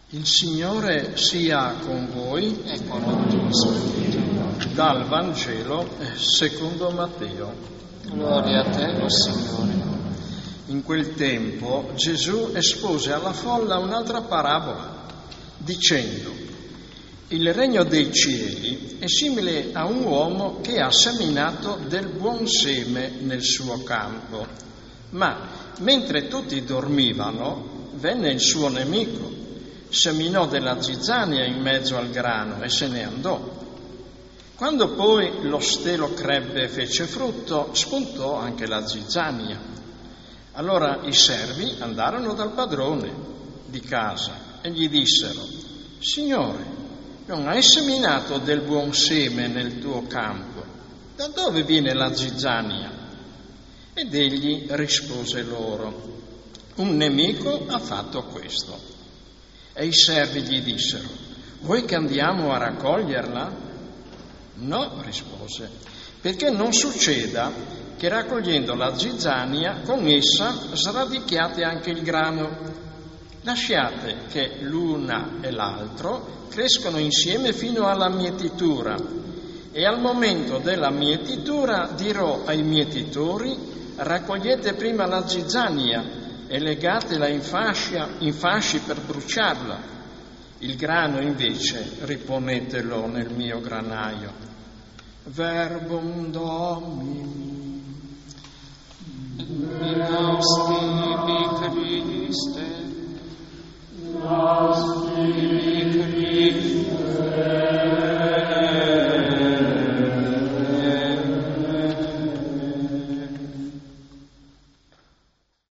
Il Signore sia con voi e con il tuo spirito. dal Vangelo secondo Matteo. Gloria a te, o Signore. In quel tempo Gesù espose alla folla un'altra parabola, dicendo: il regno dei cieli è simile a un uomo che ha seminato del buon seme nel suo campo. Ma mentre tutti dormivano, venne il suo nemico, seminò della zizzania in mezzo al grano e se ne andò. Quando poi lo stelo crebbe e fece frutto, spuntò anche la zizzania. Allora i servi andarono dal padrone di casa e gli dissero: Signore, non hai seminato del buon seme nel tuo campo? Da dove viene la zizzania? Ed egli rispose loro: un nemico ha fatto questo. E i servi gli dissero: vuoi che andiamo a raccoglierla? No, rispose, perché non succeda che raccogliendo la zizzania con essa sradichiate anche il grano. Lasciate che l'una e l'altro crescono insieme fino alla mietitura, e al momento della mietitura dirò ai mietitori: raccogliete prima la zizzania e legatela in fasci per bruciarla. Il grano invece riponetelo nel mio granaio. Verbum Domini. Spiritus